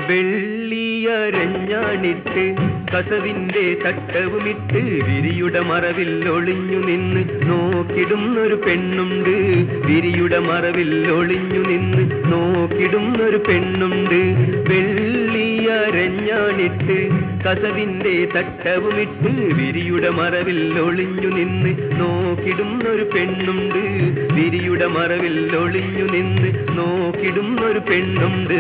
വെള്ളിയരഞ്ഞാണിട്ട് കസവിന്റെ തട്ടവുമിട്ട് വിരിയുടെ മറവിൽ ഒളിഞ്ഞു നിന്ന് നോക്കിടുന്നൊരു പെണ്ണുണ്ട്. വിരിയുടെ മറവിൽ ഒളിഞ്ഞു നിന്ന് നോക്കിടുന്നൊരു പെണ്ണുണ്ട്. വെള്ളിയരഞ്ഞാണിട്ട് കസവിന്റെ തട്ടവുമിട്ട് വിരിയുടെ മറവിൽ ഒളിഞ്ഞു നിന്ന് നോക്കിടുന്നൊരു പെണ്ണുണ്ട്. വിരിയുടെ മറവിൽ ഒളിഞ്ഞു നിന്ന് നോക്കിടുന്നൊരു പെണ്ണുണ്ട്.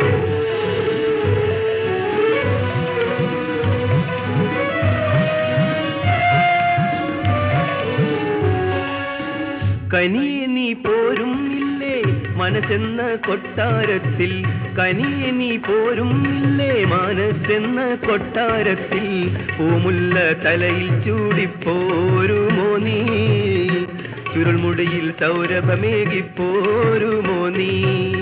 കനിയെ നീ പോരും ഇല്ലേ മനസ്സെന്ന കൊട്ടാരത്തിൽ. കനിയെ നീ പോരും ഇല്ലേ മനസ്സെന്ന കൊട്ടാരത്തിൽ. പൂമുല്ല തലയിൽ ചൂടിപ്പോരുമോ നീ, ചുരുൾമുടിയിൽ സൗരഭമേകിപ്പോരുമോ നീ.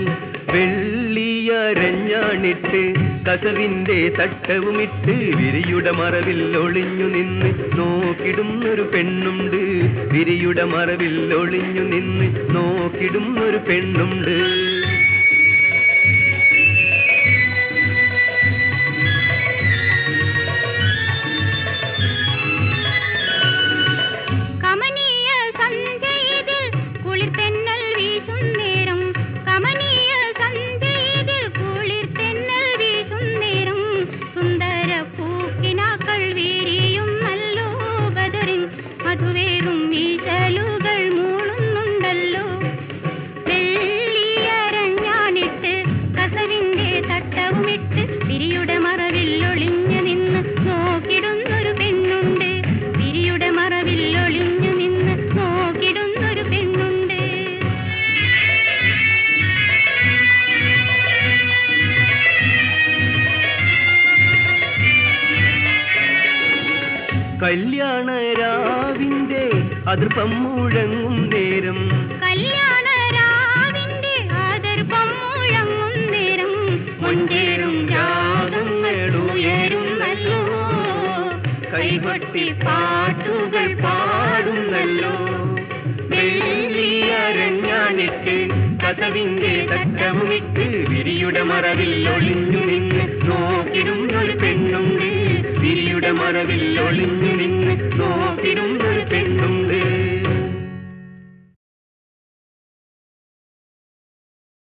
വെള്ളിയരഞ്ഞാണിട്ട് കസവിന്റെ തട്ടവുമിട്ട് വിരിയുടെ മറവിൽ ഒളിഞ്ഞു നിന്ന് നോക്കിടുന്നൊരു പെണ്ണുണ്ട്. വിരിയുടെ മറവിൽ ഒളിഞ്ഞു നിന്ന് നോക്കിടുന്നൊരു പെണ്ണുണ്ട്. കല്യാണരാവിന്റെ അതിർപ്പം മുഴങ്ങും നേരം. കല്യാണരാവിന്റെ അതിർപ്പം മുഴങ്ങും നേരം. മഞ്ചേരും രാഗങ്ങളുയരുന്നല്ലോ, കൈകൊട്ടി പാട്ടുകൾ പാടുന്നല്ലോ. വെള്ളിയരഞ്ഞാണിട്ട് കസവിന്റെ തട്ടവുമിട്ട് വിരിയുടെ മറവിൽ ഒളിഞ്ഞു നിന്ന് നോക്കിടുന്നൊരു പെണ്ണുണ്ട്. വിരിയുടെ മറവിൽ ഒളിഞ്ഞു നിന്ന് നോക്കിടുന്നൊരു പെണ്ണുണ്ട്.